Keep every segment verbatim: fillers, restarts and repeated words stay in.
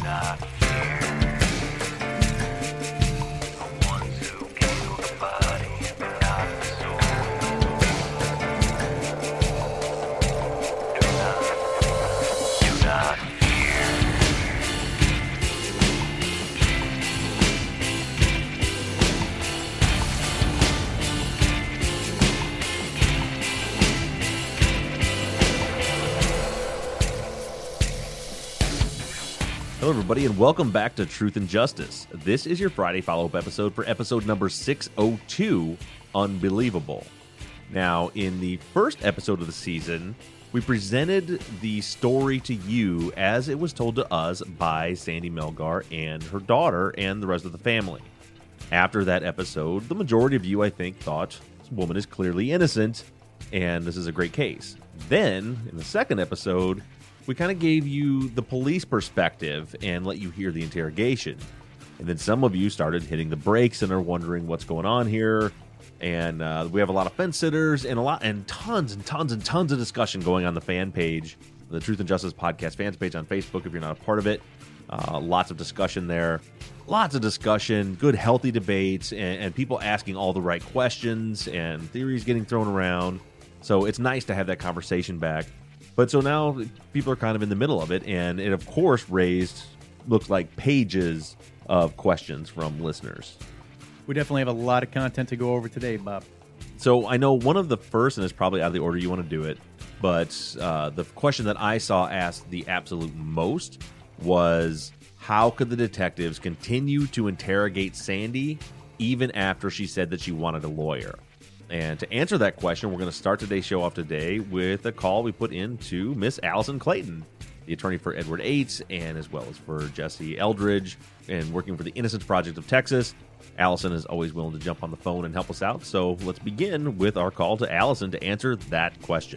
Hello, everybody, and welcome back to Truth and Justice. This is your Friday follow-up episode for episode number six oh two, Unbelievable. Now, in the first episode of the season, we presented the story to you as it was told to us by Sandy Melgar and her daughter and the rest of the family. After that episode, the majority of you, I think, thought this woman is clearly innocent, and this is a great case. Then, in the second episode, we kind of gave you the police perspective and let you hear the interrogation. And then some of you started hitting the brakes and are wondering what's going on here. And uh, we have a lot of fence sitters and a lot and tons and tons and tons of discussion going on the fan page, the Truth and Justice Podcast fans page on Facebook if you're not a part of it. Uh, lots of discussion there. Lots of discussion, good healthy debates, and, and people asking all the right questions and theories getting thrown around. So it's nice to have that conversation back. But so now people are kind of in the middle of it, and it, of course, raised, looks like, pages of questions from listeners. We definitely have a lot of content to go over today, Bob. So I know one of the first, and it's probably out of the order you want to do it, but uh, the question that I saw asked the absolute most was, how could the detectives continue to interrogate Sandy even after she said that she wanted a lawyer? And to answer that question, we're going to start today's show off today with a call we put into Miss Allison Clayton, the attorney for Edward Yates, and as well as for Jesse Eldridge, and working for the Innocence Project of Texas. Allison is always willing to jump on the phone and help us out, so let's begin with our call to Allison to answer that question.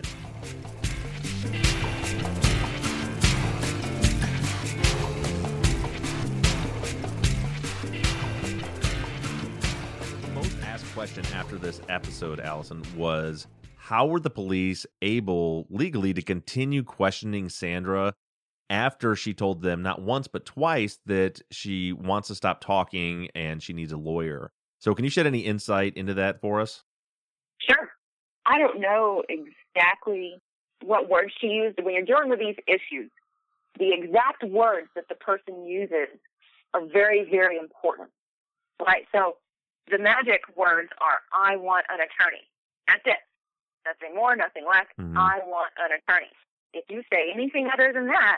Question after this episode, Allison, was how were the police able legally to continue questioning Sandra after she told them not once but twice that she wants to stop talking and she needs a lawyer? So can you shed any insight into that for us? Sure. I don't know exactly what words she used. When you're dealing with these issues, the exact words that the person uses are very, very important, right? So the magic words are, I want an attorney. That's it. Nothing more, nothing less. Mm-hmm. I want an attorney. If you say anything other than that,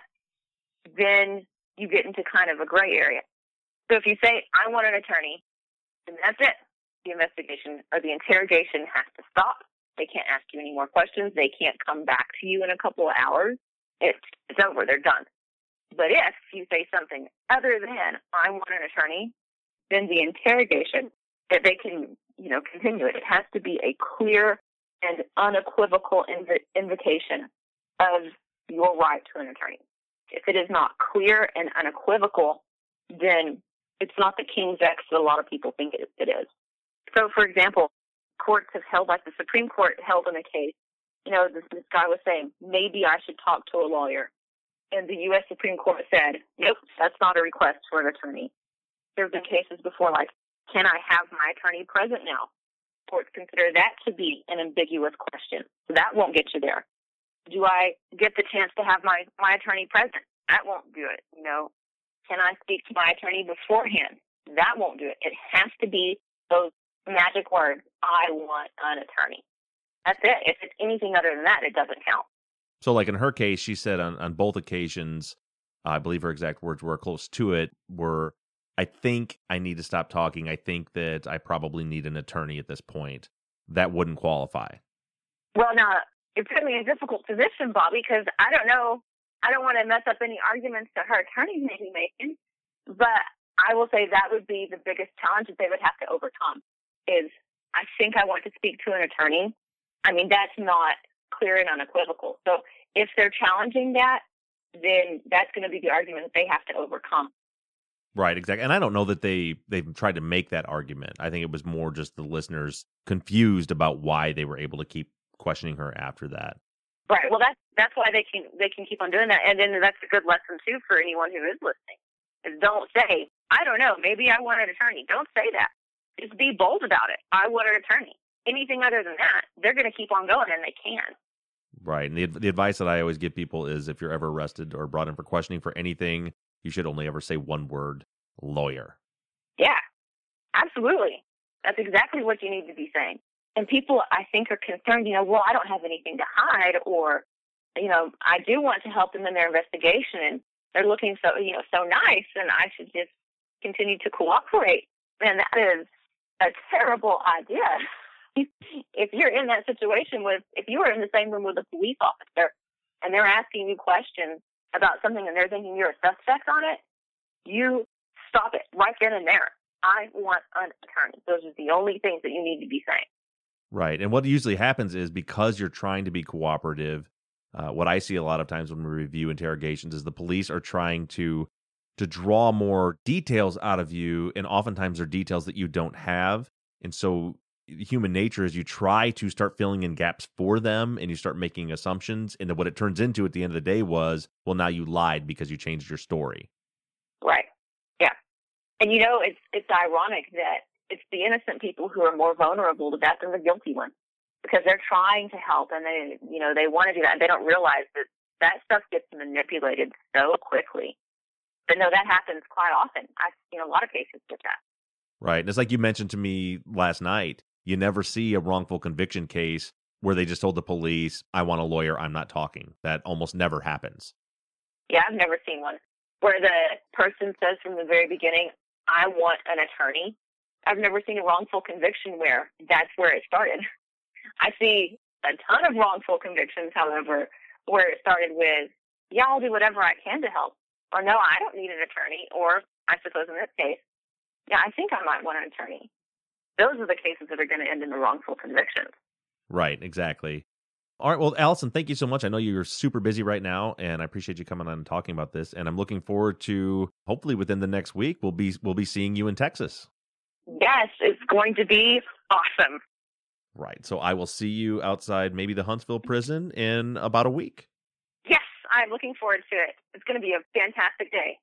then you get into kind of a gray area. So if you say, I want an attorney, then that's it. The investigation or the interrogation has to stop. They can't ask you any more questions. They can't come back to you in a couple of hours. It's, it's over. They're done. But if you say something other than, I want an attorney, then the interrogation, that they can, you know, continue it. It has to be a clear and unequivocal inv- invitation of your right to an attorney. If it is not clear and unequivocal, then it's not the King's X that a lot of people think it, it is. So, for example, courts have held, like the Supreme Court held in a case, you know, this, this guy was saying, maybe I should talk to a lawyer. And the U S Supreme Court said, nope, that's not a request for an attorney. There have been cases before like, can I have my attorney present now? Courts consider that to be an ambiguous question. So that won't get you there. Do I get the chance to have my, my attorney present? That won't do it. You know, can I speak to my attorney beforehand? That won't do it. It has to be those magic words, I want an attorney. That's it. If it's anything other than that, it doesn't count. So like in her case, she said on, on both occasions, I believe her exact words were close to it, were, I think I need to stop talking. I think that I probably need an attorney at this point. That wouldn't qualify. Well, now, it put me in a difficult position, Bobby, because I don't know, I don't want to mess up any arguments that her attorneys may be making, but I will say that would be the biggest challenge that they would have to overcome is, I think I want to speak to an attorney. I mean, that's not clear and unequivocal. So if they're challenging that, then that's going to be the argument that they have to overcome. Right, exactly. And I don't know that they, they've tried to make that argument. I think it was more just the listeners confused about why they were able to keep questioning her after that. Right. Well, that's that's why they can they can keep on doing that. And then that's a good lesson, too, for anyone who is listening. Don't say, I don't know, maybe I want an attorney. Don't say that. Just be bold about it. I want an attorney. Anything other than that, they're going to keep on going, and they can. Right. And the, the advice that I always give people is if you're ever arrested or brought in for questioning for anything, you should only ever say one word, lawyer. Yeah, absolutely. That's exactly what you need to be saying. And people, I think, are concerned, you know, well, I don't have anything to hide, or, you know, I do want to help them in their investigation, and they're looking so, you know, so nice, and I should just continue to cooperate. Man, that is a terrible idea. If you're in that situation with, if you are in the same room with a police officer and they're asking you questions about something and they're thinking you're a suspect on it, you stop it right then and there. I want an attorney. Those are the only things that you need to be saying. Right. And what usually happens is because you're trying to be cooperative, uh, what I see a lot of times when we review interrogations is the police are trying to to draw more details out of you, and oftentimes they're details that you don't have. And so human nature is you try to start filling in gaps for them, and you start making assumptions. And then what it turns into at the end of the day was, well, now you lied because you changed your story. Right. Yeah. And, you know, it's it's ironic that it's the innocent people who are more vulnerable to that than the guilty ones, because they're trying to help, and they, you know, they want to do that. And they don't realize that that stuff gets manipulated so quickly. But no, that happens quite often. I've seen a lot of cases with that. Right. And it's like you mentioned to me last night, you never see a wrongful conviction case where they just told the police, I want a lawyer, I'm not talking. That almost never happens. Yeah, I've never seen one where the person says from the very beginning, I want an attorney. I've never seen a wrongful conviction where that's where it started. I see a ton of wrongful convictions, however, where it started with, yeah, I'll do whatever I can to help. Or no, I don't need an attorney. Or I suppose in this case, yeah, I think I might want an attorney. Those are the cases that are going to end in the wrongful convictions. Right, exactly. All right, well, Allison, thank you so much. I know you're super busy right now, and I appreciate you coming on and talking about this. And I'm looking forward to, hopefully within the next week, we'll be we'll be seeing you in Texas. Yes, it's going to be awesome. Right, so I will see you outside maybe the Huntsville prison in about a week. Yes, I'm looking forward to it. It's going to be a fantastic day.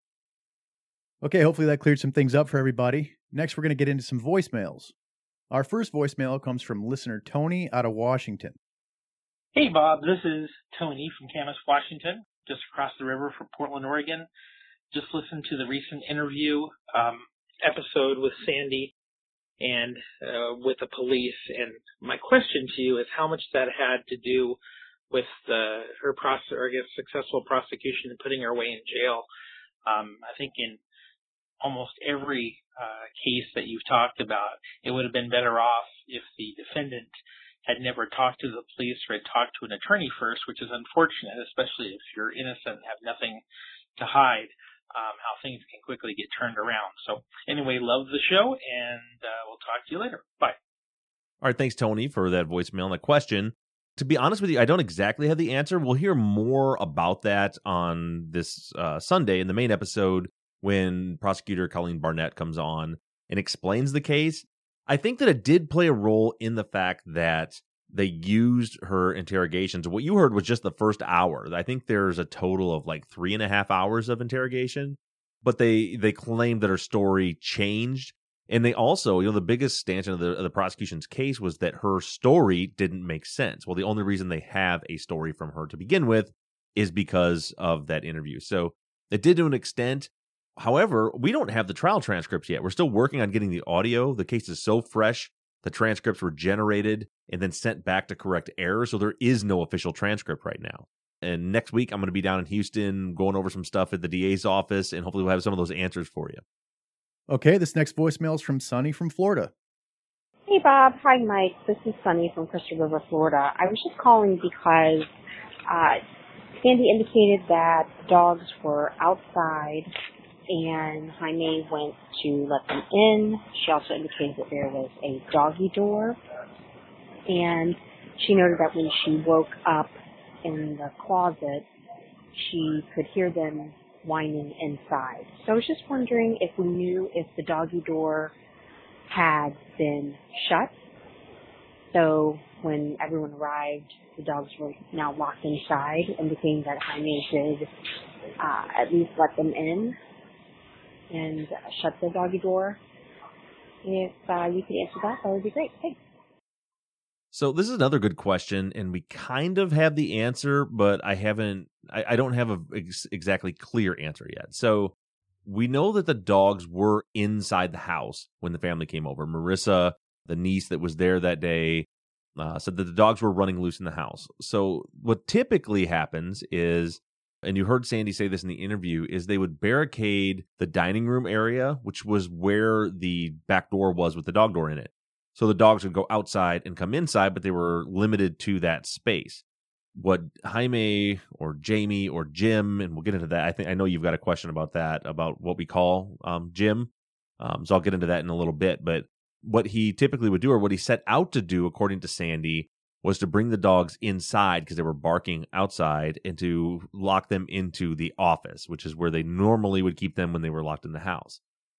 Okay, hopefully that cleared some things up for everybody. Next, we're going to get into some voicemails. Our first voicemail comes from listener Tony out of Washington. Hey, Bob. This is Tony from Camas, Washington, just across the river from Portland, Oregon. Just listened to the recent interview um, episode with Sandy and uh, with the police. And my question to you is how much that had to do with uh, her process, or I guess successful prosecution and putting her away in jail. Um, I think in almost every uh, case that you've talked about, it would have been better off if the defendant had never talked to the police or had talked to an attorney first, which is unfortunate, especially if you're innocent and have nothing to hide, um, how things can quickly get turned around. So anyway, love the show, and uh, we'll talk to you later. Bye. All right, thanks, Tony, for that voicemail and that question. To be honest with you, I don't exactly have the answer. We'll hear more about that on this uh, Sunday in the main episode when prosecutor Colleen Barnett comes on and explains the case. I think that it did play a role in the fact that they used her interrogations. What you heard was just the first hour. I think there's a total of like three and a half hours of interrogation, but they they claimed that her story changed. And they also, you know, the biggest stanchion of the, of the prosecution's case was that her story didn't make sense. Well, the only reason they have a story from her to begin with is because of that interview. So it did to an extent. However, we don't have the trial transcripts yet. We're still working on getting the audio. The case is so fresh. The transcripts were generated and then sent back to correct errors. So there is no official transcript right now. And next week, I'm going to be down in Houston going over some stuff at the D A's office, and hopefully we'll have some of those answers for you. Okay, this next voicemail is from Sunny from Florida. Hey, Bob. Hi, Mike. This is Sunny from Crystal River, Florida. I was just calling because uh, Sandy indicated that dogs were outside and Jaime went to let them in. She also indicated that there was a doggy door. And she noted that when she woke up in the closet, she could hear them whining inside. So I was just wondering if we knew if the doggy door had been shut. So when everyone arrived, the dogs were now locked inside, indicating that Jaime did uh, at least let them in. and shut the doggy door? If uh, you could answer that, that would be great. Thanks. So this is another good question, and we kind of have the answer, but I haven't, I, I don't have a ex- exactly clear answer yet. So we know that the dogs were inside the house when the family came over. Marissa, the niece that was there that day, uh, said that the dogs were running loose in the house. So what typically happens is, and you heard Sandy say this in the interview, is they would barricade the dining room area, which was where the back door was with the dog door in it. So the dogs would go outside and come inside, but they were limited to that space. What Jaime or Jamie or Jim, and we'll get into that. I think I know you've got a question about that, about what we call um, Jim. Um, so I'll get into that in a little bit. But what he typically would do, or what he set out to do, according to Sandy, was to bring the dogs inside because they were barking outside, and to lock them into the office, which is where they normally would keep them when they were locked in the house.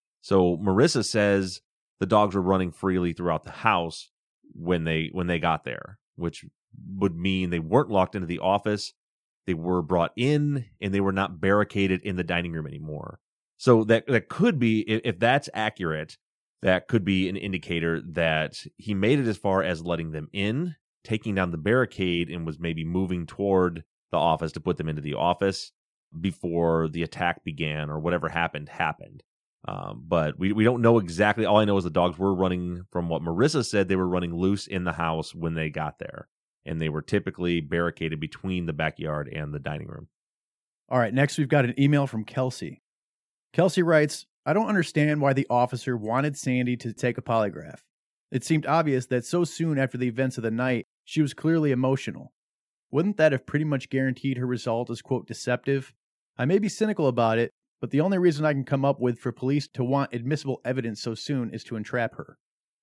So Marissa says the dogs were running freely throughout the house when they when they got there, which would mean they weren't locked into the office. They were brought in, and they were not barricaded in the dining room anymore. So that that could be, if that's accurate, that could be an indicator that he made it as far as letting them in, taking down the barricade, and was maybe moving toward the office to put them into the office before the attack began, or whatever happened happened. Um, but we, we don't know exactly. All I know is the dogs were running, from what Marissa said, they were running loose in the house when they got there. And they were typically barricaded between the backyard and the dining room. All right, next we've got an email from Kelsey. Kelsey writes, I don't understand why the officer wanted Sandy to take a polygraph. It seemed obvious that so soon after the events of the night, she was clearly emotional. Wouldn't that have pretty much guaranteed her result as, quote, deceptive? I may be cynical about it, but the only reason I can come up with for police to want admissible evidence so soon is to entrap her.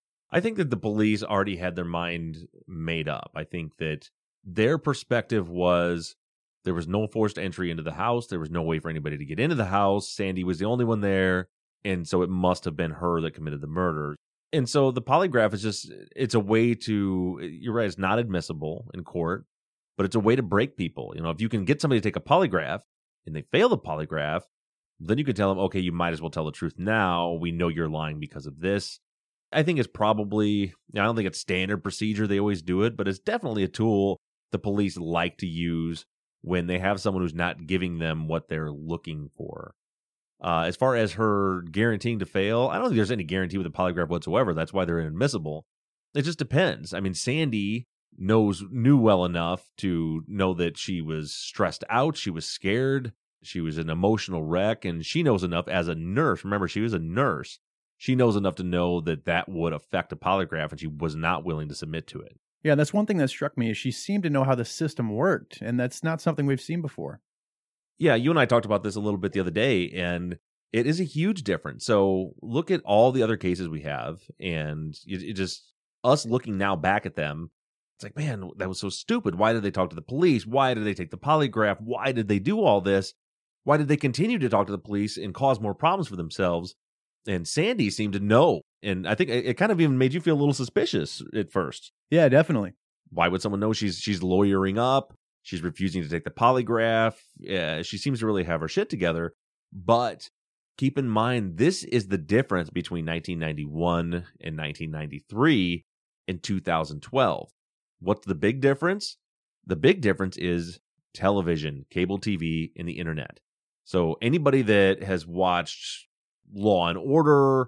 I think that the police already had their mind made up. I think that their perspective was there was no forced entry into the house. There was no way for anybody to get into the house. Sandy was the only one there, and so it must have been her that committed the murder. And so the polygraph is just, it's a way to, you're right, it's not admissible in court, but it's a way to break people. You know, if you can get somebody to take a polygraph and they fail the polygraph, then you can tell them, okay, you might as well tell the truth now. We know you're lying because of this. I think it's probably, I don't think it's standard procedure. They always do it, but it's definitely a tool the police like to use when they have someone who's not giving them what they're looking for. Uh, as far as her guaranteeing to fail, I don't think there's any guarantee with a polygraph whatsoever. That's why they're inadmissible. It just depends. I mean, Sandy knows knew well enough to know that she was stressed out. She was scared. She was an emotional wreck, and she knows enough as a nurse. Remember, she was a nurse. She knows enough to know that that would affect a polygraph, and she was not willing to submit to it. Yeah, that's one thing that struck me is she seemed to know how the system worked, and that's not something we've seen before. Yeah, you and I talked about this a little bit the other day, and it is a huge difference. So look at all the other cases we have, and it, it just, us looking now back at them, it's like, man, that was so stupid. Why did they talk to the police? Why did they take the polygraph? Why did they do all this? Why did they continue to talk to the police and cause more problems for themselves? And Sandy seemed to know. And I think it kind of even made you feel a little suspicious at first. Yeah, definitely. Why would someone know she's she's lawyering up? She's refusing to take the polygraph. Yeah, she seems to really have her shit together. But keep in mind, this is the difference between nineteen ninety-one and nineteen ninety-three and two thousand twelve. What's the big difference? The big difference is television, cable T V, and the internet. So anybody that has watched Law and Order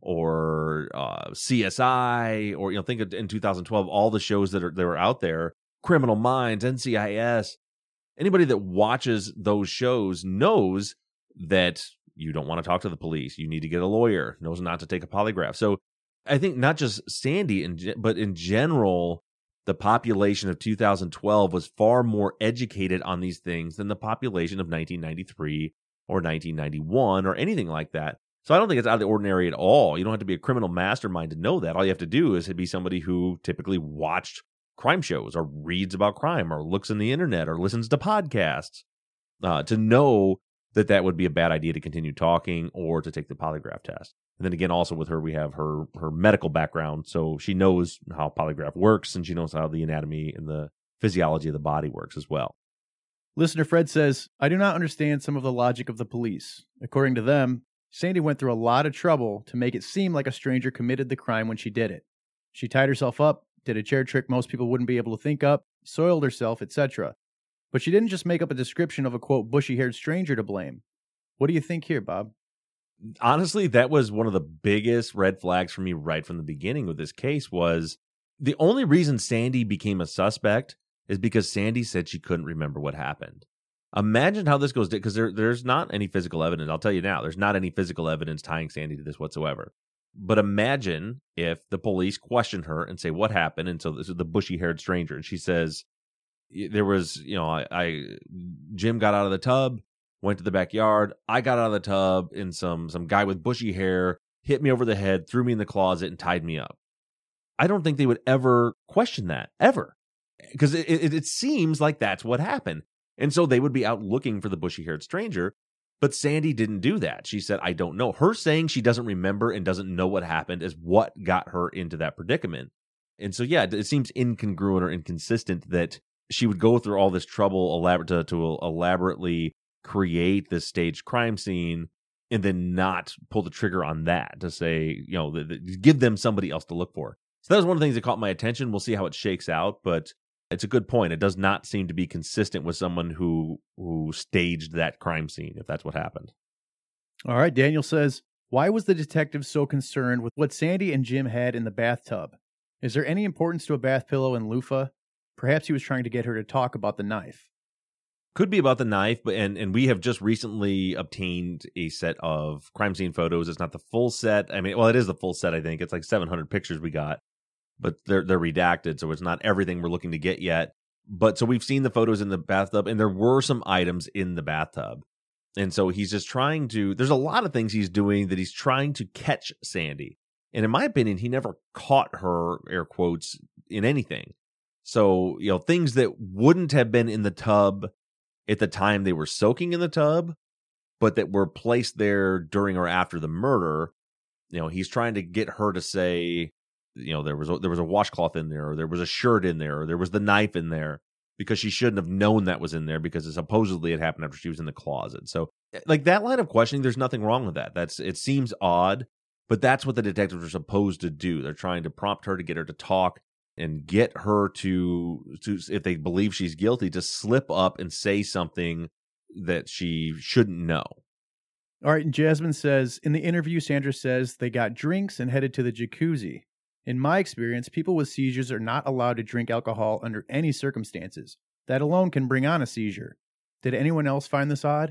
or uh, C S I, or, you know, think of in two thousand twelve, all the shows that are that were out there, Criminal Minds, N C I S, anybody that watches those shows knows that you don't want to talk to the police. You need to get a lawyer, knows not to take a polygraph. So I think not just Sandy, but in general, the population of two thousand twelve was far more educated on these things than the population of nineteen ninety-three or nineteen ninety-one or anything like that. So I don't think it's out of the ordinary at all. You don't have to be a criminal mastermind to know that. All you have to do is to be somebody who typically watched crime shows or reads about crime or looks on the internet or listens to podcasts uh, to know that that would be a bad idea to continue talking or to take the polygraph test. And then again, also with her, we have her her medical background. So she knows how polygraph works, and she knows how the anatomy and the physiology of the body works as well. Listener Fred says, I do not understand some of the logic of the police. According to them, Sandy went through a lot of trouble to make it seem like a stranger committed the crime when she did it. She tied herself up, did a chair trick most people wouldn't be able to think up, soiled herself, et cetera. But she didn't just make up a description of a, quote, bushy-haired stranger to blame. What do you think here, Bob? Honestly, that was one of the biggest red flags for me right from the beginning with this case was the only reason Sandy became a suspect is because Sandy said she couldn't remember what happened. Imagine how this goes, because there, there's not any physical evidence. I'll tell you now, there's not any physical evidence tying Sandy to this whatsoever. But imagine if the police question her and say, what happened? And so this is the bushy-haired stranger. And she says, there was, you know, I, I Jim got out of the tub, went to the backyard. I got out of the tub, and some some guy with bushy hair hit me over the head, threw me in the closet, and tied me up. I don't think they would ever question that, ever. Because it, it, it seems like that's what happened. And so they would be out looking for the bushy-haired stranger. But Sandy didn't do that. She said, I don't know. Her saying she doesn't remember and doesn't know what happened is what got her into that predicament. And so, yeah, it seems incongruent or inconsistent that she would go through all this trouble elaborate to, to elaborately create this staged crime scene and then not pull the trigger on that to say, you know, the, the, give them somebody else to look for. So that was one of the things that caught my attention. We'll see how it shakes out, but it's a good point. It does not seem to be consistent with someone who who staged that crime scene, if that's what happened. All right, Daniel says, why was the detective so concerned with what Sandy and Jim had in the bathtub? Is there any importance to a bath pillow and loofah? Perhaps he was trying to get her to talk about the knife. Could be about the knife, but and, and we have just recently obtained a set of crime scene photos. It's not the full set. I mean, well, it is the full set, I think. It's like seven hundred pictures we got. But they're they're redacted, so it's not everything we're looking to get yet. But so we've seen the photos in the bathtub, and there were some items in the bathtub. And so he's just trying to, there's a lot of things he's doing that he's trying to catch Sandy. And in my opinion, he never caught her, air quotes, in anything. So, you know, things that wouldn't have been in the tub at the time they were soaking in the tub, but that were placed there during or after the murder, you know, he's trying to get her to say, you know, there was a, there was a washcloth in there, or there was a shirt in there, or there was the knife in there, because she shouldn't have known that was in there because it supposedly it happened after she was in the closet. So, like, that line of questioning, there's nothing wrong with that. That's it seems odd, but that's what the detectives are supposed to do. They're trying to prompt her to get her to talk and get her to, to if they believe she's guilty, to slip up and say something that she shouldn't know. All right, and Jasmine says, in the interview, Sandra says they got drinks and headed to the jacuzzi. In my experience, people with seizures are not allowed to drink alcohol under any circumstances. That alone can bring on a seizure. Did anyone else find this odd?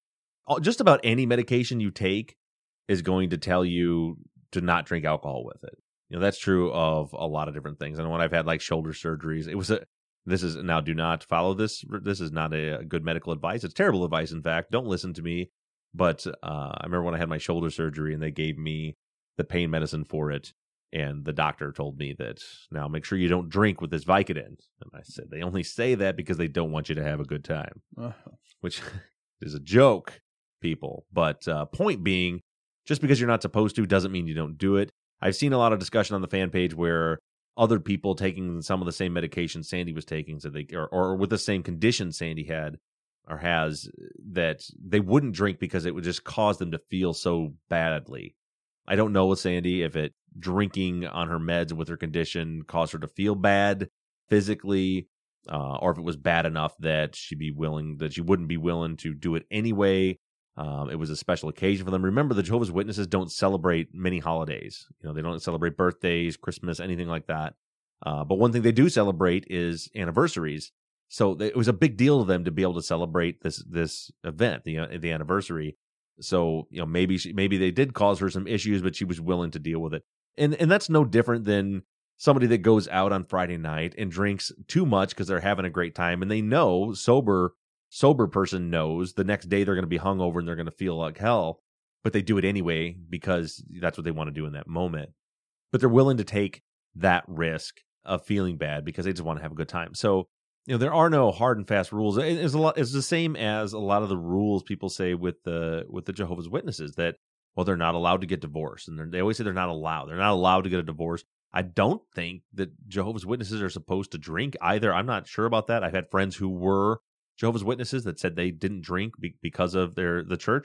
Just about any medication you take is going to tell you to not drink alcohol with it. You know, that's true of a lot of different things. And when I've had like shoulder surgeries, it was a, this is now do not follow this. This is not a good medical advice. It's terrible advice. In fact, don't listen to me. But uh, I remember when I had my shoulder surgery and they gave me the pain medicine for it. And the doctor told me that, now make sure you don't drink with this Vicodin. And I said, they only say that because they don't want you to have a good time, uh-huh. Which is a joke, people. But uh, point being, just because you're not supposed to doesn't mean you don't do it. I've seen a lot of discussion on the fan page where other people taking some of the same medications Sandy was taking, so they or, or with the same condition Sandy had or has, that they wouldn't drink because it would just cause them to feel so badly. I don't know with Sandy if it drinking on her meds and with her condition caused her to feel bad physically, uh, or if it was bad enough that she'd be willing, that she wouldn't be willing to do it anyway. Um, it was a special occasion for them. Remember, the Jehovah's Witnesses don't celebrate many holidays. You know, they don't celebrate birthdays, Christmas, anything like that. Uh, but one thing they do celebrate is anniversaries. So it was a big deal to them to be able to celebrate this this event, the the anniversary. So, you know, maybe she, maybe they did cause her some issues, but she was willing to deal with it. And and that's no different than somebody that goes out on Friday night and drinks too much because they're having a great time, and they know sober sober person knows the next day they're going to be hungover and they're going to feel like hell, but they do it anyway because that's what they want to do in that moment. But they're willing to take that risk of feeling bad because they just want to have a good time. So, you know, there are no hard and fast rules. It's a lot. It's the same as a lot of the rules people say with the with the Jehovah's Witnesses that, well, they're not allowed to get divorced, and they always say they're not allowed. They're not allowed to get a divorce. I don't think that Jehovah's Witnesses are supposed to drink either. I'm not sure about that. I've had friends who were Jehovah's Witnesses that said they didn't drink be- because of their the church.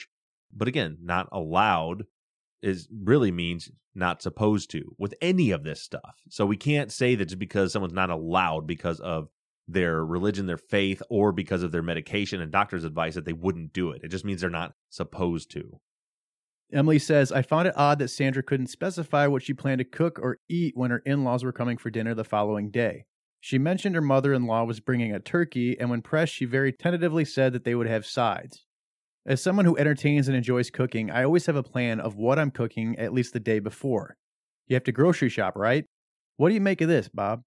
But again, not allowed is really means not supposed to with any of this stuff. So we can't say that just because someone's not allowed because of their religion, their faith, or because of their medication and doctor's advice that they wouldn't do it. It just means they're not supposed to. Emily says, I found it odd that Sandra couldn't specify what she planned to cook or eat when her in-laws were coming for dinner the following day. She mentioned her mother-in-law was bringing a turkey, and when pressed, she very tentatively said that they would have sides. As someone who entertains and enjoys cooking, I always have a plan of what I'm cooking at least the day before. You have to grocery shop, right? What do you make of this, Bob?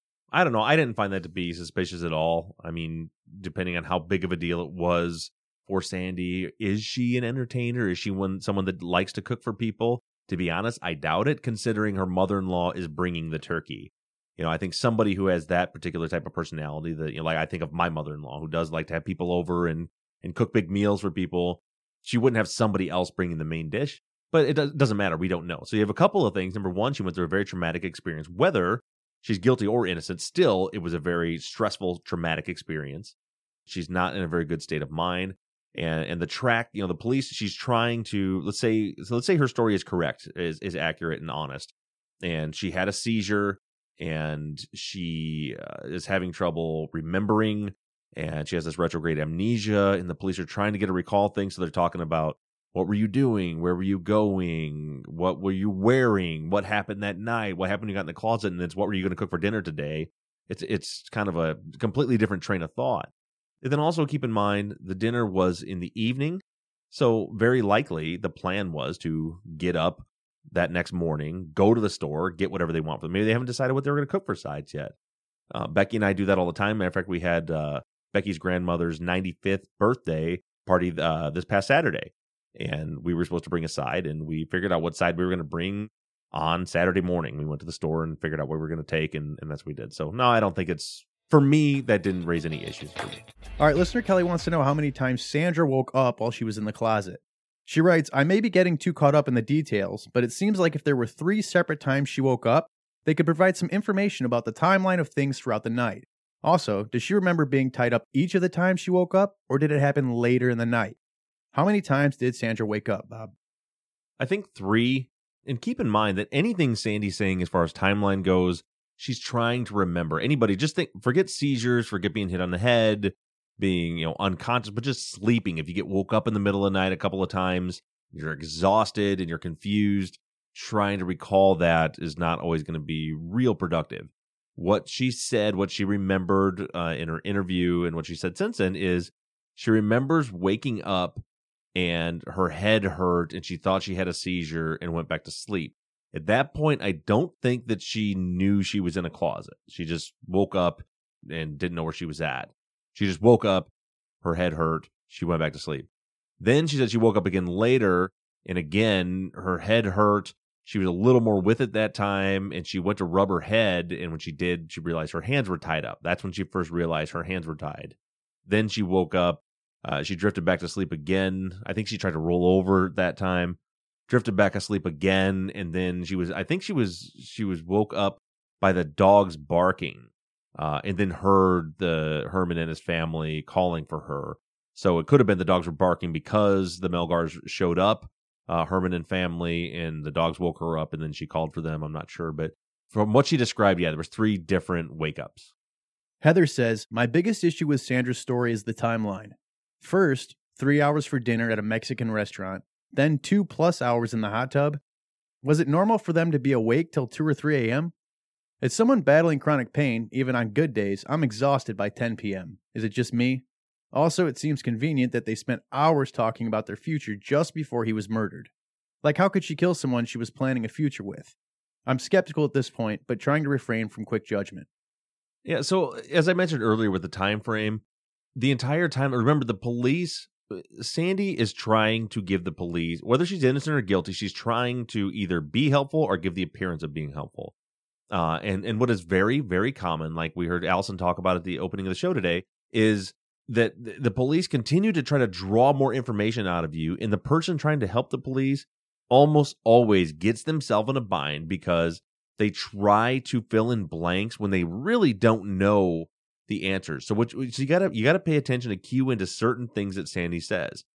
I don't know. I didn't find that to be suspicious at all. I mean, depending on how big of a deal it was for Sandy, is she an entertainer? Is she one someone that likes to cook for people? To be honest, I doubt it, considering her mother-in-law is bringing the turkey. You know, I think somebody who has that particular type of personality, that, you know, like I think of my mother-in-law, who does like to have people over and and cook big meals for people. She wouldn't have somebody else bringing the main dish, but it does, doesn't matter. We don't know. So you have a couple of things. Number one, she went through a very traumatic experience. Whether she's guilty or innocent, still, it was a very stressful, traumatic experience. She's not in a very good state of mind. And and the track, you know, the police, she's trying to, let's say, so let's say her story is correct, is, is accurate and honest. And she had a seizure, and she uh, is having trouble remembering, and she has this retrograde amnesia, and the police are trying to get her recall things. So they're talking about, what were you doing? Where were you going? What were you wearing? What happened that night? What happened when you got in the closet? And it's, what were you going to cook for dinner today? It's it's kind of a completely different train of thought. And then also keep in mind, the dinner was in the evening. So very likely the plan was to get up that next morning, go to the store, get whatever they want for them. Maybe they haven't decided what they were going to cook for sides yet. Uh, Becky and I do that all the time. Matter of fact, we had uh, Becky's grandmother's ninety-fifth birthday party uh, this past Saturday. And we were supposed to bring a side, and we figured out what side we were going to bring on Saturday morning. We went to the store and figured out what we were going to take, and, and that's what we did. So, no, I don't think it's, for me, that didn't raise any issues for me. All right, listener Kelly wants to know how many times Sandra woke up while she was in the closet. She writes, I may be getting too caught up in the details, but it seems like if there were three separate times she woke up, they could provide some information about the timeline of things throughout the night. Also, does she remember being tied up each of the times she woke up, or did it happen later in the night? How many times did Sandra wake up, Bob? I think three. And keep in mind that anything Sandy's saying as far as timeline goes, she's trying to remember. Anybody, just think, forget seizures, forget being hit on the head, being, you know, unconscious, but just sleeping. If you get woke up in the middle of the night a couple of times, you're exhausted and you're confused, trying to recall that is not always going to be real productive. What she said, what she remembered uh, in her interview, and what she said since then is she remembers waking up and her head hurt and she thought she had a seizure and went back to sleep. At that point, I don't think that she knew she was in a closet. She just woke up and didn't know where she was at. She just woke up, her head hurt, she went back to sleep. Then she said she woke up again later, and again, her head hurt. She was a little more with it that time, and she went to rub her head, and when she did, she realized her hands were tied up. That's when she first realized her hands were tied. Then she woke up. Uh, she drifted back to sleep again. I think she tried to roll over that time. Drifted back asleep again, and then she was, I think she was, she was woke up by the dogs barking, uh, and then heard the Herman and his family calling for her. So it could have been the dogs were barking because the Melgars showed up, uh, Herman and family, and the dogs woke her up, and then she called for them. I'm not sure, but from what she described, yeah, there was three different wake ups. Heather says, my biggest issue with Sandra's story is the timeline. First, three hours for dinner at a Mexican restaurant, then two plus hours in the hot tub. Was it normal for them to be awake till two or three a.m.? As someone battling chronic pain, even on good days, I'm exhausted by ten p.m. Is it just me? Also, it seems convenient that they spent hours talking about their future just before he was murdered. Like, how could she kill someone she was planning a future with? I'm skeptical at this point, but trying to refrain from quick judgment. Yeah, so as I mentioned earlier with the time frame, the entire time, remember the police, Sandy is trying to give the police, whether she's innocent or guilty, she's trying to either be helpful or give the appearance of being helpful. Uh, and, and what is very, very common, like we heard Allison talk about at the opening of the show today, is that the police continue to try to draw more information out of you, and the person trying to help the police almost always gets themselves in a bind because they try to fill in blanks when they really don't know the answers. So, what, so you gotta you gotta pay attention to cue into certain things that Sandy says.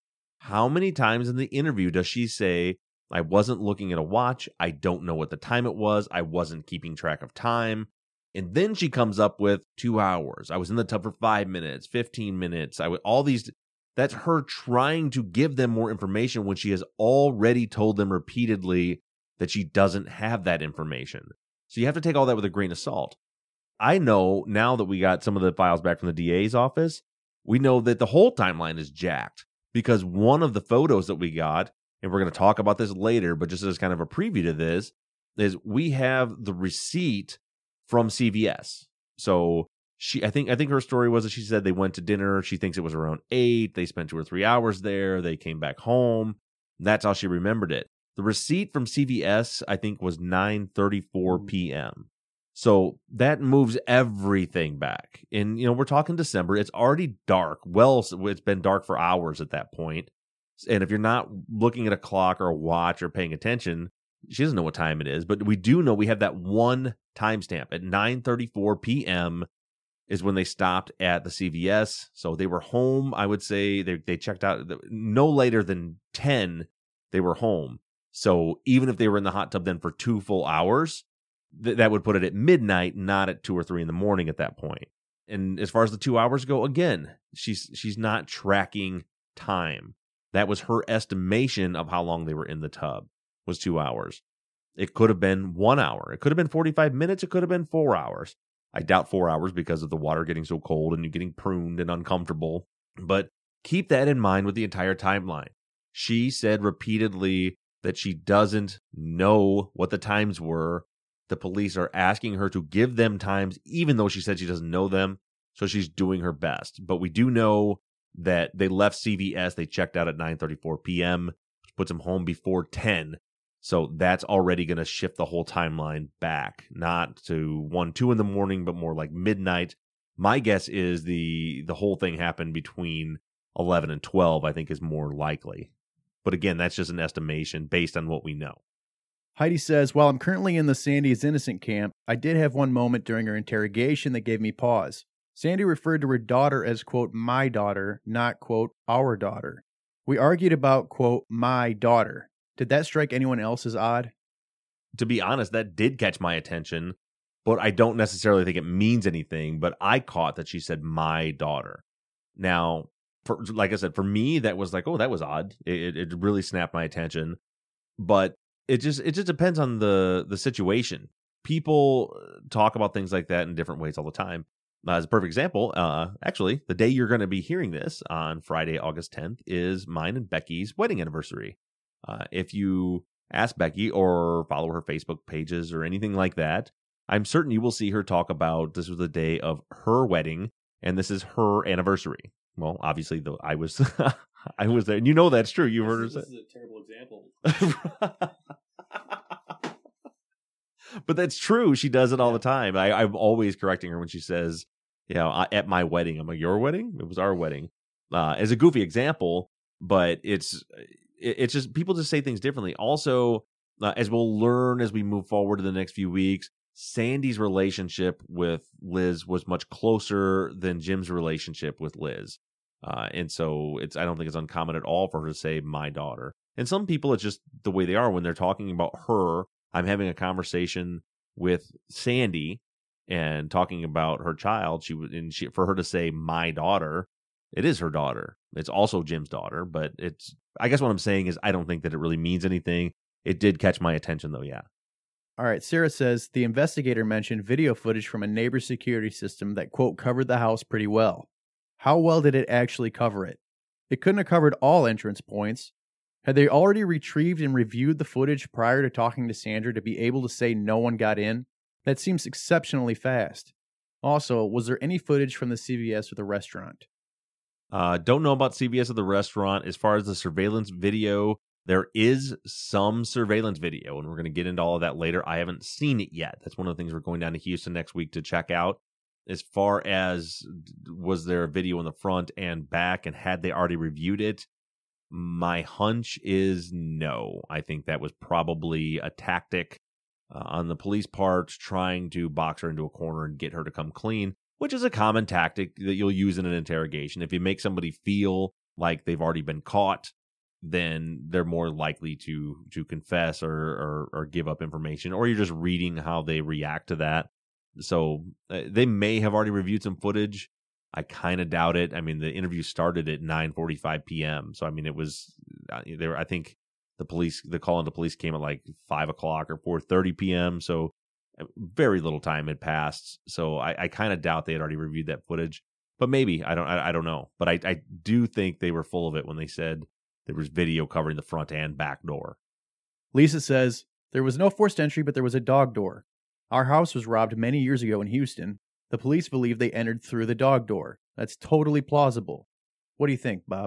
How many times in the interview does she say, I wasn't looking at a watch, I don't know what the time it was, I wasn't keeping track of time? And then she comes up with two hours. I was in the tub for five minutes, fifteen minutes. I would all these. That's her trying to give them more information when she has already told them repeatedly that she doesn't have that information. So you have to take all that with a grain of salt. I know now that we got some of the files back from the D A's office, we know that the whole timeline is jacked because one of the photos that we got, and we're going to talk about this later, but just as kind of a preview to this, is we have the receipt from C V S. So she, I think, I think her story was that she said they went to dinner. She thinks it was around eight. They spent two or three hours there. They came back home. That's how she remembered it. The receipt from C V S, I think, was nine thirty-four p.m. So that moves everything back. And, you know, we're talking December. It's already dark. Well, it's been dark for hours at that point. And if you're not looking at a clock or a watch or paying attention, she doesn't know what time it is. But we do know we have that one timestamp at nine thirty-four p.m. is when they stopped at the C V S. So they were home. I would say they they checked out no later than ten. They were home. So even if they were in the hot tub then for two full hours, th- that would put it at midnight, not at two or three in the morning at that point. And as far as the two hours go, again, she's she's not tracking time. That was her estimation of how long they were in the tub, was two hours. It could have been one hour. It could have been forty-five minutes. It could have been four hours. I doubt four hours because of the water getting so cold and you getting pruned and uncomfortable. But keep that in mind with the entire timeline. She said repeatedly that she doesn't know what the times were. The police are asking her to give them times, even though she said she doesn't know them. So she's doing her best. But we do know that they left C V S. They checked out at nine thirty-four p.m., which puts them home before ten. So that's already going to shift the whole timeline back, not to one, two in the morning, but more like midnight. My guess is the the whole thing happened between eleven and twelve, I think is more likely. But again, that's just an estimation based on what we know. Heidi says, while I'm currently in the Sandy is innocent camp, I did have one moment during her interrogation that gave me pause. Sandy referred to her daughter as, quote, my daughter, not, quote, our daughter. We argued about, quote, my daughter. Did that strike anyone else as odd? To be honest, that did catch my attention, but I don't necessarily think it means anything, but I caught that she said my daughter. Now, for, like I said, for me, that was like, oh, that was odd. It, it really snapped my attention, but it just it just depends on the, the situation. People talk about things like that in different ways all the time. Uh, as a perfect example, uh, actually, the day you're going to be hearing this on Friday, August tenth, is mine and Becky's wedding anniversary. Uh, if you ask Becky or follow her Facebook pages or anything like that, I'm certain you will see her talk about this was the day of her wedding and this is her anniversary. Well, obviously, though, I was I was there, and you know that's true. You've heard her say. This is a terrible example. But that's true. She does it all the time. I, I'm always correcting her when she says, you know, at my wedding. I'm like, your wedding? It was our wedding. Uh, as a goofy example, but it's it's just people just say things differently. Also, uh, as we'll learn as we move forward to the next few weeks, Sandy's relationship with Liz was much closer than Jim's relationship with Liz. Uh, and so it's I don't think it's uncommon at all for her to say my daughter. And some people, it's just the way they are when they're talking about her. I'm having a conversation with Sandy and talking about her child. She would, and she, for her to say my daughter, it is her daughter. It's also Jim's daughter, but it's, I guess what I'm saying is I don't think that it really means anything. It did catch my attention though. Yeah. All right. Sarah says the investigator mentioned video footage from a neighbor's security system that, quote, covered the house pretty well. How well did it actually cover it? It couldn't have covered all entrance points. Had they already retrieved and reviewed the footage prior to talking to Sandra to be able to say no one got in? That seems exceptionally fast. Also, was there any footage from the C V S or the restaurant? Uh, don't know about C V S or the restaurant. As far as the surveillance video, there is some surveillance video, and we're going to get into all of that later. I haven't seen it yet. That's one of the things we're going down to Houston next week to check out. As far as was there a video in the front and back, and had they already reviewed it? My hunch is no. I think that was probably a tactic uh, on the police part, trying to box her into a corner and get her to come clean, which is a common tactic that you'll use in an interrogation. If you make somebody feel like they've already been caught, then they're more likely to to confess or, or or give up information, or you're just reading how they react to that. So uh, they may have already reviewed some footage. I kind of doubt it. I mean, the interview started at nine forty-five p.m. So I mean, it was uh, there. I think the police, the call into police came at like five o'clock or four thirty p.m. So very little time had passed. So I, I kind of doubt they had already reviewed that footage. But maybe I don't. I, I don't know. But I, I do think they were full of it when they said there was video covering the front and back door. Lisa says, there was no forced entry, but there was a dog door. Our house was robbed many years ago in Houston. The police believe they entered through the dog door. That's totally plausible. What do you think, Bob?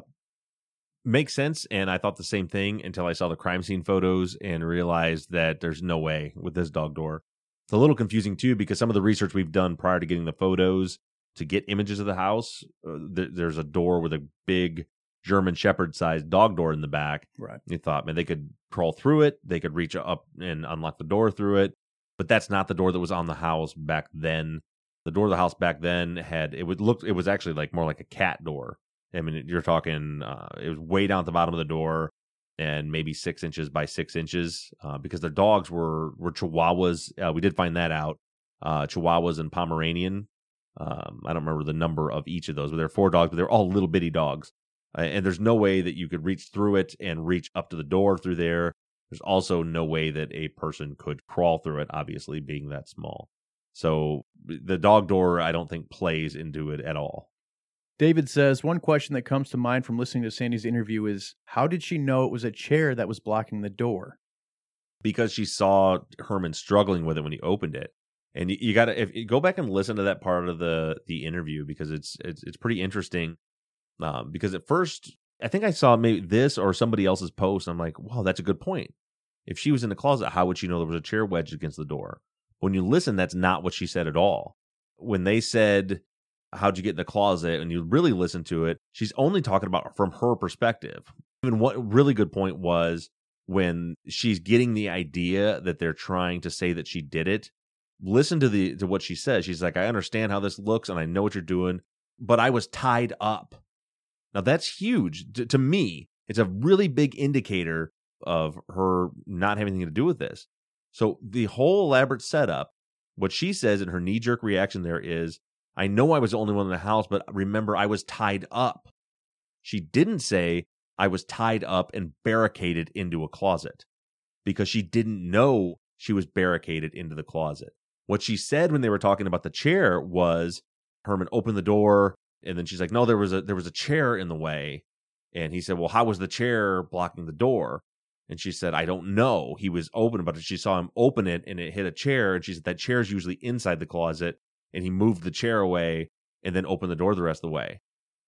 Makes sense, and I thought the same thing until I saw the crime scene photos and realized that there's no way with this dog door. It's a little confusing, too, because some of the research we've done prior to getting the photos to get images of the house, uh, th- there's a door with a big German Shepherd-sized dog door in the back. Right. You thought, man, they could crawl through it. They could reach up and unlock the door through it. But that's not the door that was on the house back then. The door of the house back then had, it would look, it was actually like more like a cat door. I mean, you're talking, uh, it was way down at the bottom of the door and maybe six inches by six inches uh, because their dogs were, were Chihuahuas. Uh, we did find that out. Uh, Chihuahuas and Pomeranian. Um, I don't remember the number of each of those, but there are four dogs, but they're all little bitty dogs. Uh, and there's no way that you could reach through it and reach up to the door through there. There's also no way that a person could crawl through it, obviously, being that small. So the dog door, I don't think, plays into it at all. David says, one question that comes to mind from listening to Sandy's interview is, how did she know it was a chair that was blocking the door? Because she saw Herman struggling with it when he opened it. And you, you got to if you go back and listen to that part of the the interview because it's it's it's pretty interesting. Um, because at first, I think I saw maybe this or somebody else's post. And I'm like, wow, that's a good point. If she was in the closet, how would she know there was a chair wedged against the door? When you listen, that's not what she said at all. When they said, how'd you get in the closet? And you really listen to it, she's only talking about from her perspective. Even one really good point was when she's getting the idea that they're trying to say that she did it. Listen to the to what she says. She's like, I understand how this looks and I know what you're doing, but I was tied up. Now that's huge. To, to me, it's a really big indicator of her not having anything to do with this. So the whole elaborate setup, what she says in her knee-jerk reaction there is, I know I was the only one in the house, but remember, I was tied up. She didn't say I was tied up and barricaded into a closet because she didn't know she was barricaded into the closet. What she said when they were talking about the chair was Herman opened the door and then she's like, no, there was a there was a chair in the way. And he said, well, how was the chair blocking the door? And she said, I don't know. He was open, but she saw him open it and it hit a chair. And she said, that chair is usually inside the closet. And he moved the chair away and then opened the door the rest of the way.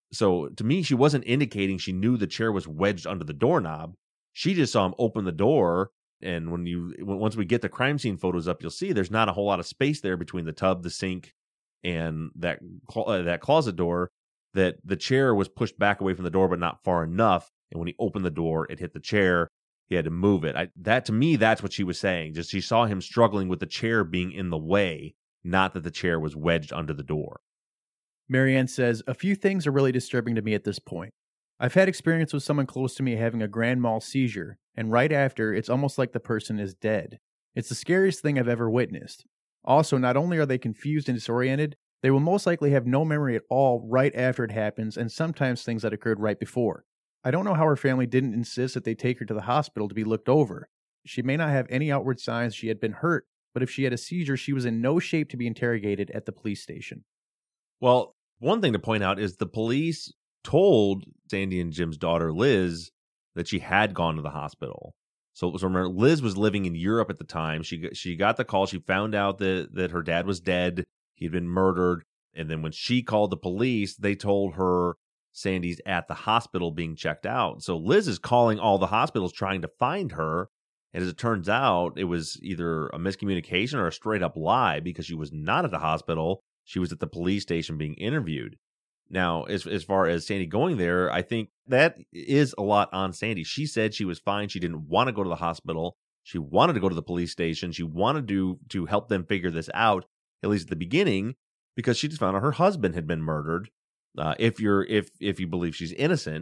So to me, she wasn't indicating she knew the chair was wedged under the doorknob. She just saw him open the door. And when you once we get the crime scene photos up, you'll see there's not a whole lot of space there between the tub, the sink, and that uh, that closet door, that the chair was pushed back away from the door, but not far enough. And when he opened the door, it hit the chair. He had to move it. I, that to me, that's what she was saying. Just she saw him struggling with the chair being in the way, not that the chair was wedged under the door. Marianne says, a few things are really disturbing to me at this point. I've had experience with someone close to me having a grand mal seizure, and right after, it's almost like the person is dead. It's the scariest thing I've ever witnessed. Also, not only are they confused and disoriented, they will most likely have no memory at all right after it happens, and sometimes things that occurred right before. I don't know how her family didn't insist that they take her to the hospital to be looked over. She may not have any outward signs she had been hurt, but if she had a seizure, she was in no shape to be interrogated at the police station. Well, one thing to point out is the police told Sandy and Jim's daughter, Liz, that she had gone to the hospital. So, so remember, Liz was living in Europe at the time. She she got the call. She found out that, that her dad was dead. He'd been murdered. And then when she called the police, they told her Sandy's at the hospital being checked out. So Liz is calling all the hospitals trying to find her. And as it turns out, it was either a miscommunication or a straight up lie because she was not at the hospital. She was at the police station being interviewed. Now, as as far as Sandy going there, I think that is a lot on Sandy. She said she was fine. She didn't want to go to the hospital. She wanted to go to the police station. She wanted to to help them figure this out, at least at the beginning, because she just found out her husband had been murdered. Uh, if you're if if you believe she's innocent,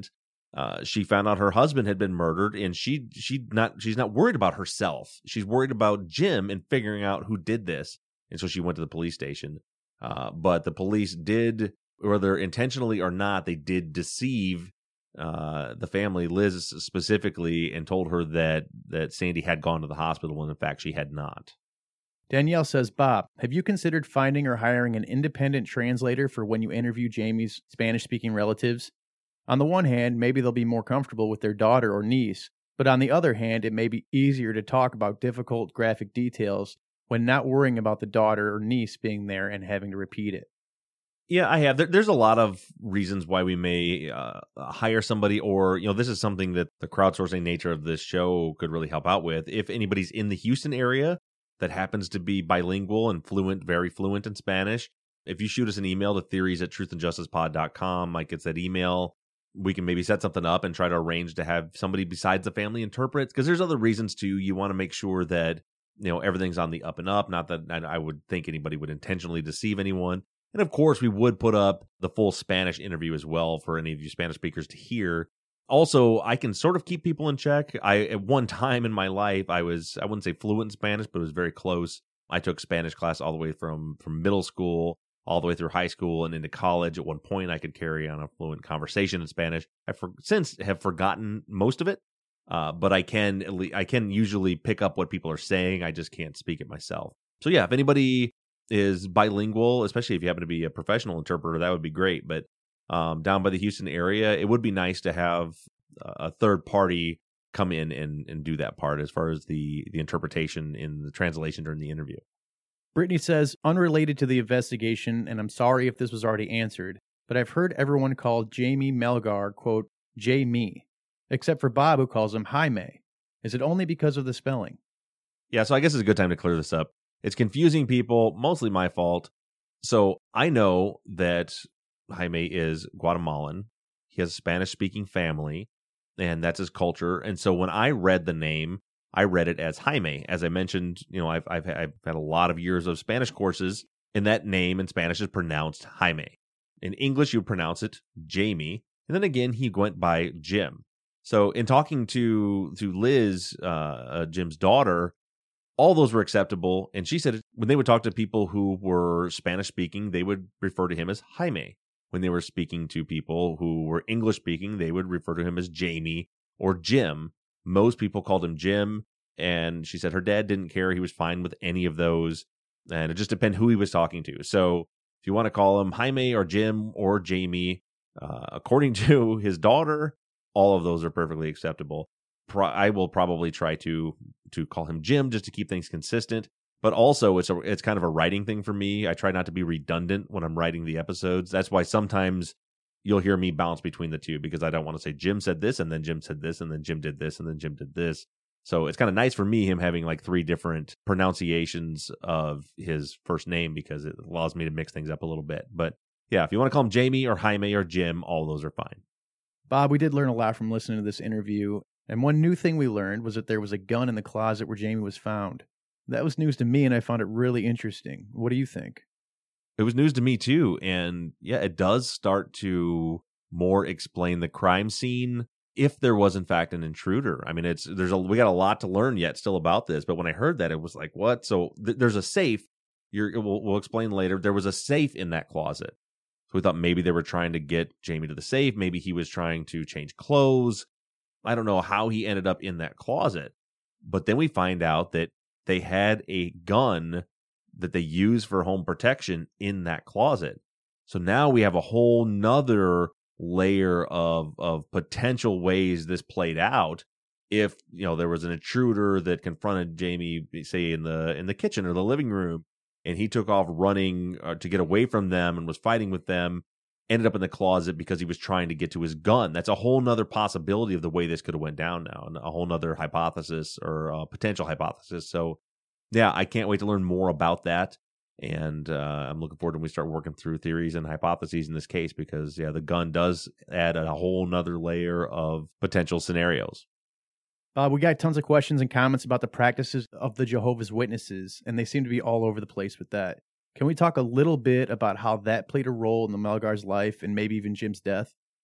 Uh, she found out her husband had been murdered, and she she not she's not worried about herself. She's worried about Jim and figuring out who did this. And so she went to the police station. Uh, but the police did, whether intentionally or not, they did deceive uh, the family, Liz specifically, and told her that that Sandy had gone to the hospital when in fact she had not. Danielle says, Bob, have you considered finding or hiring an independent translator for when you interview Jamie's Spanish-speaking relatives? On the one hand, maybe they'll be more comfortable with their daughter or niece, but on the other hand, it may be easier to talk about difficult graphic details when not worrying about the daughter or niece being there and having to repeat it. Yeah, I have. There, there's a lot of reasons why we may uh, hire somebody, or, you know, this is something that the crowdsourcing nature of this show could really help out with. If anybody's in the Houston area that happens to be bilingual and fluent, very fluent in Spanish, if you shoot us an email to theories at truth and justice pod dot com, Mike gets that email. We can maybe set something up and try to arrange to have somebody besides the family interpret, because there's other reasons too. You want to make sure that, you know, everything's on the up and up. Not that I would think anybody would intentionally deceive anyone. And of course, we would put up the full Spanish interview as well for any of you Spanish speakers to hear. Also, I can sort of keep people in check. I, at one time in my life, I was, I wouldn't say fluent in Spanish, but it was very close. I took Spanish class all the way from, from middle school all the way through high school and into college. At one point, I could carry on a fluent conversation in Spanish. I for, since have forgotten most of it, uh, but I can I can usually pick up what people are saying. I just can't speak it myself. So yeah, if anybody is bilingual, especially if you happen to be a professional interpreter, that would be great. But um, down by the Houston area, it would be nice to have a third party come in and, and do that part as far as the, the interpretation in the translation during the interview. Brittany says, unrelated to the investigation, and I'm sorry if this was already answered, but I've heard everyone call Jamie Melgar, quote, J-Me, except for Bob, who calls him Jaime. Is it only because of the spelling? Yeah, so I guess it's a good time to clear this up. It's confusing people, mostly my fault. So I know that Jaime is Guatemalan. He has a Spanish-speaking family, and that's his culture. And so when I read the name, I read it as Jaime. As I mentioned, you know, I've, I've I've had a lot of years of Spanish courses, and that name in Spanish is pronounced Jaime. In English, you pronounce it Jamie, and then again, he went by Jim. So in talking to to Liz, uh, uh, Jim's daughter, all those were acceptable, and she said when they would talk to people who were Spanish speaking, they would refer to him as Jaime. When they were speaking to people who were English speaking, they would refer to him as Jamie or Jim. Most people called him Jim, and she said her dad didn't care. He was fine with any of those, and it just depended who he was talking to. So if you want to call him Jaime or Jim or Jamie, uh, according to his daughter, all of those are perfectly acceptable. Pro- I will probably try to to call him Jim just to keep things consistent, but also it's a it's kind of a writing thing for me. I try not to be redundant when I'm writing the episodes. That's why sometimes you'll hear me bounce between the two, because I don't want to say Jim said this and then Jim said this and then Jim did this and then Jim did this. So it's kind of nice for me, him having like three different pronunciations of his first name, because it allows me to mix things up a little bit. But yeah, if you want to call him Jamie or Jaime or Jim, all those are fine. Bob, we did learn a lot from listening to this interview. And one new thing we learned was that there was a gun in the closet where Jamie was found. That was news to me, and I found it really interesting. What do you think? It was news to me too, and yeah, it does start to more explain the crime scene if there was in fact an intruder. I mean, it's there's a we got a lot to learn yet still about this, but when I heard that, it was like, what? So th- there's a safe. You're we'll, we'll explain later. There was a safe in that closet, so we thought maybe they were trying to get Jamie to the safe. Maybe he was trying to change clothes. I don't know how he ended up in that closet, but then we find out that they had a gun that they use for home protection in that closet. So now we have a whole nother layer of of potential ways this played out. If, you know, there was an intruder that confronted Jamie, say in the in the kitchen or the living room, and he took off running uh, to get away from them and was fighting with them, ended up in the closet because he was trying to get to his gun. That's a whole nother possibility of the way this could have went down now, and a whole nother hypothesis or uh, potential hypothesis. So yeah, I can't wait to learn more about that. And uh, I'm looking forward to when we start working through theories and hypotheses in this case, because, yeah, the gun does add a whole nother layer of potential scenarios. Bob, we got tons of questions and comments about the practices of the Jehovah's Witnesses, and they seem to be all over the place with that. Can we talk a little bit about how that played a role in the Melgar's life and maybe even Jim's death?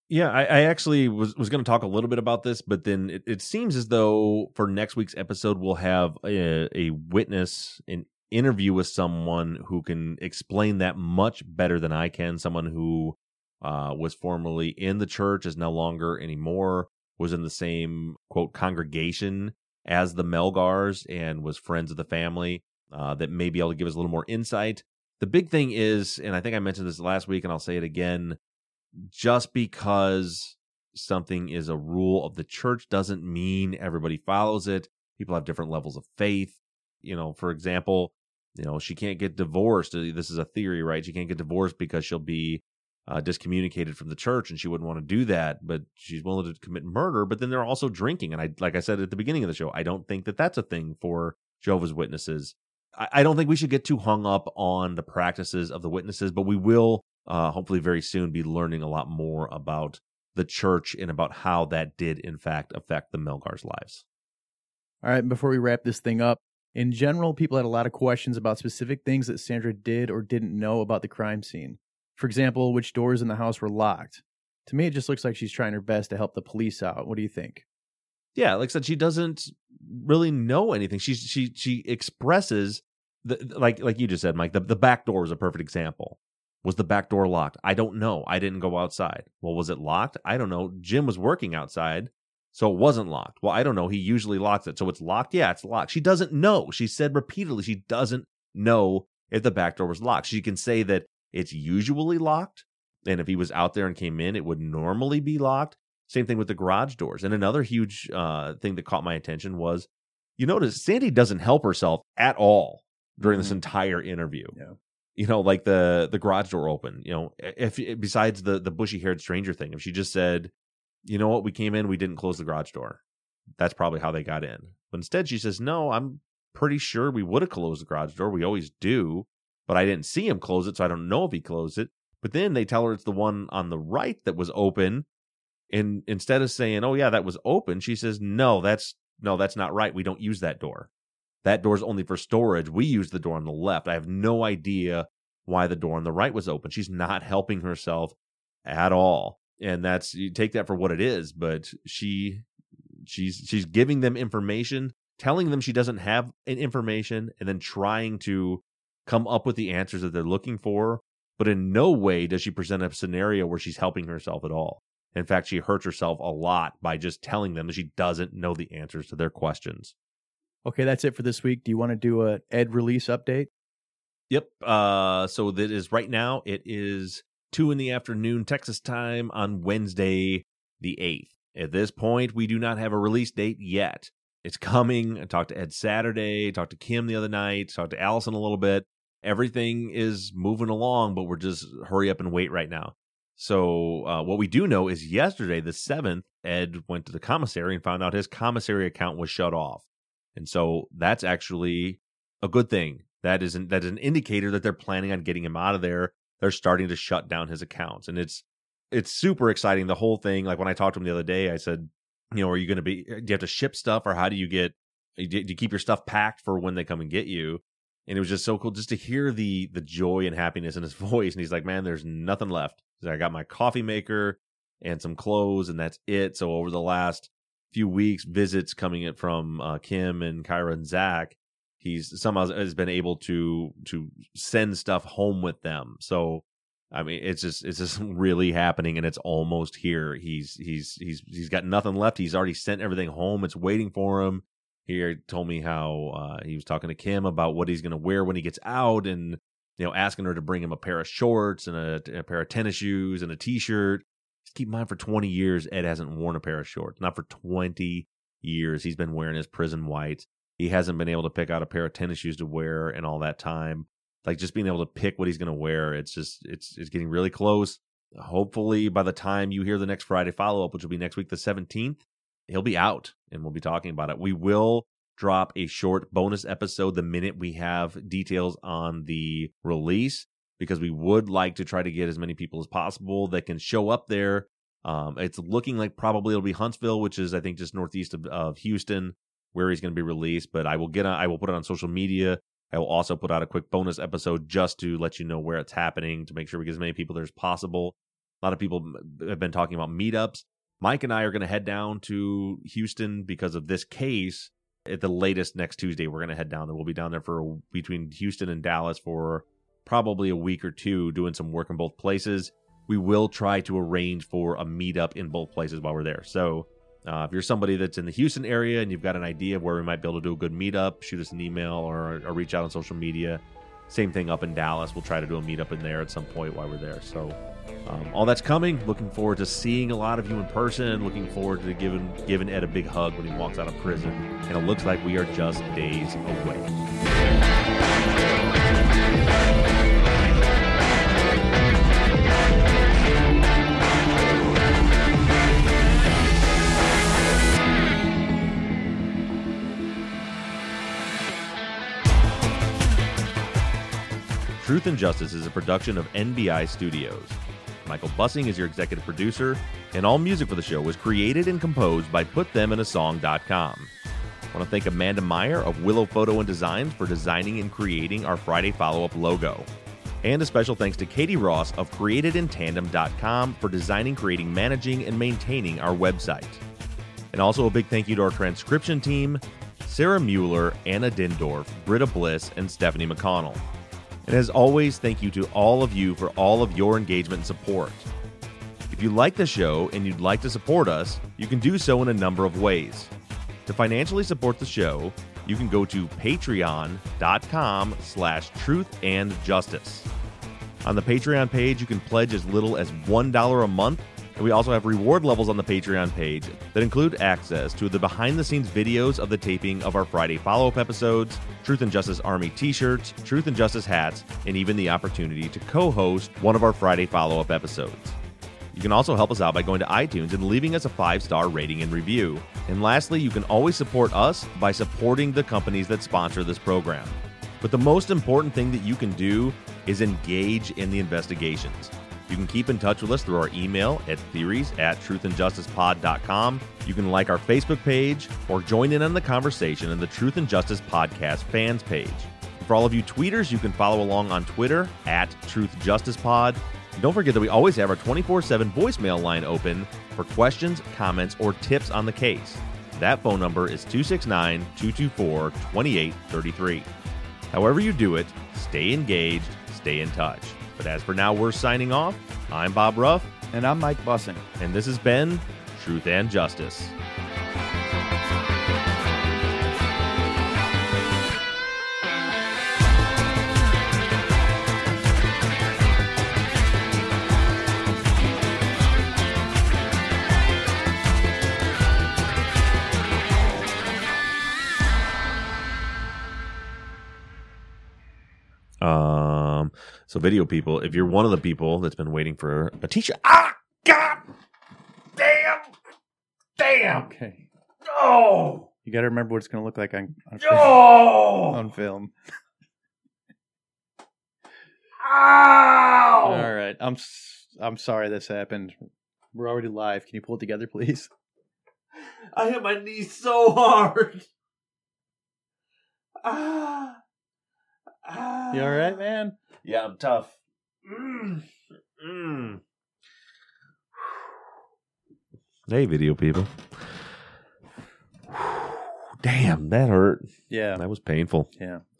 Yeah, I, I actually was, was going to talk a little bit about this, but then it, it seems as though for next week's episode, we'll have a, a witness, an interview with someone who can explain that much better than I can. Someone who uh, was formerly in the church, is no longer anymore, was in the same, quote, congregation as the Melgars and was friends of the family, uh, that may be able to give us a little more insight. The big thing is, and I think I mentioned this last week and I'll say it again, just because something is a rule of the church doesn't mean everybody follows it. People have different levels of faith. You know, for example, you know, she can't get divorced. This is a theory, right? She can't get divorced because she'll be uh, discommunicated from the church, and she wouldn't want to do that, but she's willing to commit murder. But then they're also drinking. And I, like I said at the beginning of the show, I don't think that that's a thing for Jehovah's Witnesses. I, I don't think we should get too hung up on the practices of the witnesses, but we will Uh, hopefully very soon be learning a lot more about the church and about how that did, in fact, affect the Melgars' lives. All right, before we wrap this thing up, in general, people had a lot of questions about specific things that Sandra did or didn't know about the crime scene. For example, which doors in the house were locked. To me, it just looks like she's trying her best to help the police out. What do you think? Yeah, like I said, she doesn't really know anything. She she she expresses, the, like like you just said, Mike, the, the back door is a perfect example. Was the back door locked? I don't know. I didn't go outside. Well, was it locked? I don't know. Jim was working outside, so it wasn't locked. Well, I don't know. He usually locks it. So it's locked? Yeah, it's locked. She doesn't know. She said repeatedly she doesn't know if the back door was locked. She can say that it's usually locked, and if he was out there and came in, it would normally be locked. Same thing with the garage doors. And another huge uh, thing that caught my attention was, you notice Sandy doesn't help herself at all during this mm-hmm. entire interview. Yeah. You know, like the the garage door open, you know, if besides the, the bushy haired stranger thing, if she just said, you know what, we came in, we didn't close the garage door. That's probably how they got in. But instead she says, no, I'm pretty sure we would have closed the garage door. We always do, but I didn't see him close it, so I don't know if he closed it. But then they tell her it's the one on the right that was open. And instead of saying, oh yeah, that was open, she says, no, that's no, that's not right. We don't use that door. That door's only for storage. We use the door on the left. I have no idea why the door on the right was open. She's not helping herself at all. And that's, you take that for what it is, but she she's she's giving them information, telling them she doesn't have an information, and then trying to come up with the answers that they're looking for. But in no way does she present a scenario where she's helping herself at all. In fact, she hurts herself a lot by just telling them that she doesn't know the answers to their questions. Okay, that's it for this week. Do you want to do a Ed release update? Yep. Uh, so that is right now. It is two in the afternoon Texas time on Wednesday, the eighth. At this point, we do not have a release date yet. It's coming. I talked to Ed Saturday, talked to Kim the other night, talked to Allison a little bit. Everything is moving along, but we're just hurry up and wait right now. So uh, what we do know is yesterday, the seventh, Ed went to the commissary and found out his commissary account was shut off. And so that's actually a good thing. That is an, that is an indicator that they're planning on getting him out of there. They're starting to shut down his accounts. And it's it's super exciting, the whole thing. Like when I talked to him the other day, I said, you know, are you going to be, do you have to ship stuff, or how do you get, do you keep your stuff packed for when they come and get you? And it was just so cool just to hear the the joy and happiness in his voice. And he's like, man, there's nothing left. He's like, I got my coffee maker and some clothes, and that's it. So over the last few weeks, visits coming in from uh, Kim and Kyra and Zach, he's somehow has been able to to send stuff home with them. So I mean, it's just it's just really happening, and it's almost here. He's he's he's he's got nothing left. He's already sent everything home. It's waiting for him. He told me how uh, he was talking to Kim about what he's going to wear when he gets out, and you know, asking her to bring him a pair of shorts and a, a pair of tennis shoes and a T-shirt. Just keep in mind, for twenty years, Ed hasn't worn a pair of shorts. Not for twenty years. He's been wearing his prison whites. He hasn't been able to pick out a pair of tennis shoes to wear in all that time. Like, just being able to pick what he's going to wear, it's just, it's it's getting really close. Hopefully, by the time you hear the next Friday follow-up, which will be next week, the seventeenth, he'll be out, and we'll be talking about it. We will drop a short bonus episode the minute we have details on the release, because we would like to try to get as many people as possible that can show up there. Um, it's looking like probably it'll be Huntsville, which is, I think, just northeast of, of Houston, where he's going to be released. But I will get on, I will put it on social media. I will also put out a quick bonus episode just to let you know where it's happening, to make sure we get as many people there as possible. A lot of people have been talking about meetups. Mike and I are going to head down to Houston because of this case. At the latest next Tuesday, we're going to head down there. We'll be down there for a, between Houston and Dallas for probably a week or two doing some work in both places. We will try to arrange for a meetup in both places while we're there. So uh, if you're somebody that's in the Houston area and you've got an idea of where we might be able to do a good meetup, shoot us an email or, or reach out on social media. Same thing up in Dallas. We'll try to do a meetup in there at some point while we're there. So um, all that's coming. Looking forward to seeing a lot of you in person. Looking forward to giving giving Ed a big hug when he walks out of prison. And it looks like we are just days away. Truth and Justice is a production of N B I Studios. Michael Bussing is your executive producer, and all music for the show was created and composed by put them in a song dot com. I want to thank Amanda Meyer of Willow Photo and Designs for designing and creating our Friday follow-up logo. And a special thanks to Katie Ross of created in tandem dot com for designing, creating, managing, and maintaining our website. And also a big thank you to our transcription team, Sarah Mueller, Anna Dindorf, Britta Bliss, and Stephanie McConnell. And as always, thank you to all of you for all of your engagement and support. If you like the show and you'd like to support us, you can do so in a number of ways. To financially support the show, you can go to patreon.com slash truth and justice. On the Patreon page, you can pledge as little as one dollar a month, and we also have reward levels on the Patreon page that include access to the behind-the-scenes videos of the taping of our Friday follow-up episodes, Truth and Justice Army t-shirts, Truth and Justice hats, and even the opportunity to co-host one of our Friday follow-up episodes. You can also help us out by going to iTunes and leaving us a five-star rating and review. And lastly, you can always support us by supporting the companies that sponsor this program. But the most important thing that you can do is engage in the investigations. You can keep in touch with us through our email at theories at truth and justice pod dot com. You can like our Facebook page or join in on the conversation in the Truth and Justice Podcast fans page. For all of you tweeters, you can follow along on Twitter at Truth Justice Pod. And don't forget that we always have our twenty-four seven voicemail line open for questions, comments, or tips on the case. That phone number is two six nine, two two four, two eight three three. However you do it, stay engaged, stay in touch. But as for now, we're signing off. I'm Bob Ruff. And I'm Mike Bussing. And this has been Truth and Justice. Um, so video people, if you're one of the people that's been waiting for a t-shirt, ah, God, damn, damn, Okay. no, You got to remember what it's going to look like on on, no, on film. ow, All right. I'm s- I'm sorry this happened. We're already live. Can you pull it together, please? I hit my knee so hard. Ah. Ah. You all right, man? Yeah, I'm tough. Mm. Mm. Hey, video people. Damn, that hurt. Yeah. That was painful. Yeah.